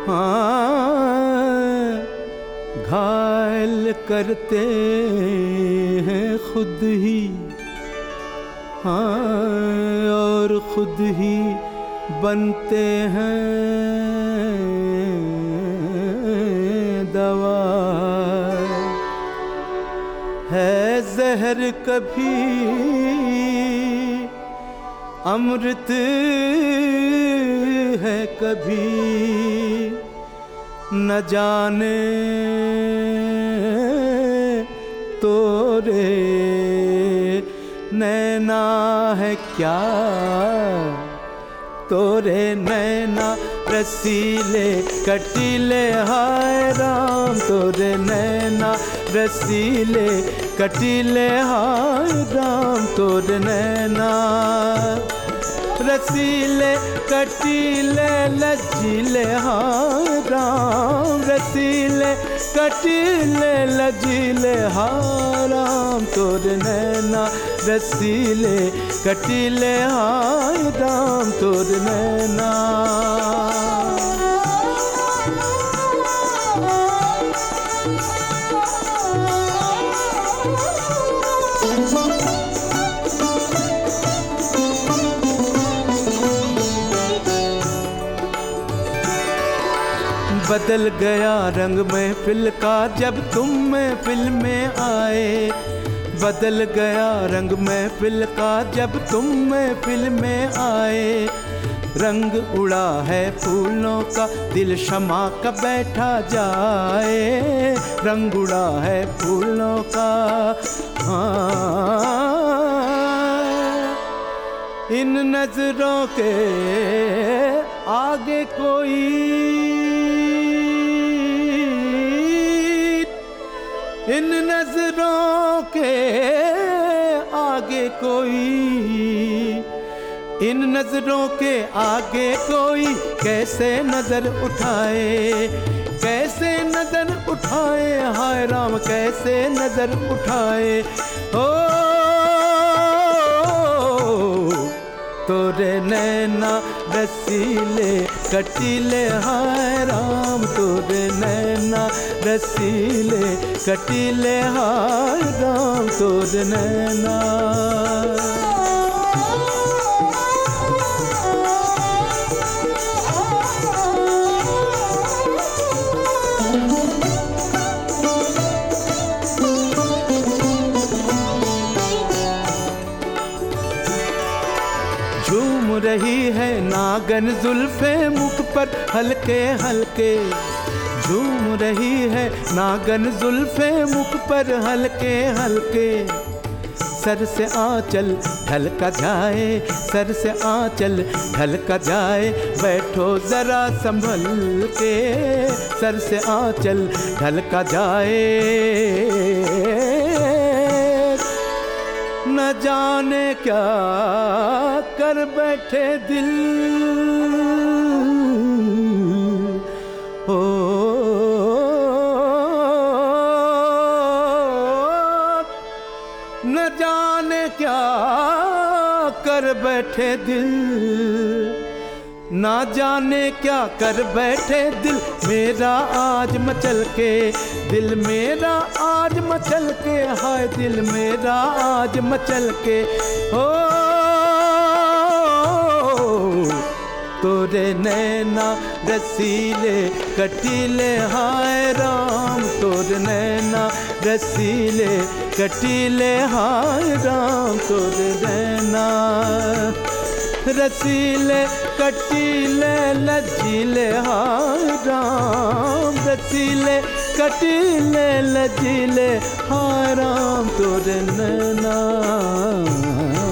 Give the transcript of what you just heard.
हाँ घायल करते हैं खुद ही, हाँ और खुद ही बनते हैं दवा। है जहर कभी अमृत है कभी, न जाने तोरे नैना है क्या, तोरे नैना रसीले कटीले हाय राम, तोरे नैना रसीले कटीले हाय राम, तोरे नैना रसीले कटीले लजीले हाय राम, रसीले कटीले लजीले हाय राम, तोरे नैना रसीले कटीले हाय राम, तोरे नैना। बदल गया रंग महफिल का जब तुम महफिल में आए, बदल गया रंग महफिल का जब तुम महफिल में आए, रंग उड़ा है फूलों का दिल शमा का बैठा जाए, रंग उड़ा है फूलों का। हाँ इन नजरों के आगे कोई, इन नजरों के आगे कोई, इन नजरों के आगे कोई कैसे नजर उठाए, कैसे नजर उठाए हाय राम, कैसे नजर उठाए। ओ तोरे नैना रसीले कटीले हाय राम, तोरे नैना रसीले कटीले हाय राम, तोरे नैना। झूम रही है नागन जुल्फे मुख पर हल्के हल्के, झूम रही है नागन जुल्फे मुख पर हल्के हल्के, सर से आंचल ढलका जाए, सर से आंचल ढलका जाए, बैठो जरा संभल के, सर से आंचल ढलका जाए। न जाने क्या कर बैठे दिल, ओ न जाने क्या कर बैठे दिल, ना जाने क्या कर बैठे दिल मेरा आज मचल के, दिल मेरा आज मचल के हाय, दिल मेरा आज मचल के। हो तोरे नैना रसीले कटीले हाय राम, तोरे नैना रसीले कटीले हाय राम, तोरे नैना रसीले कटीले लजीले हाय राम, रसीले कटीले लजीले हाय राम, तोरे नैना।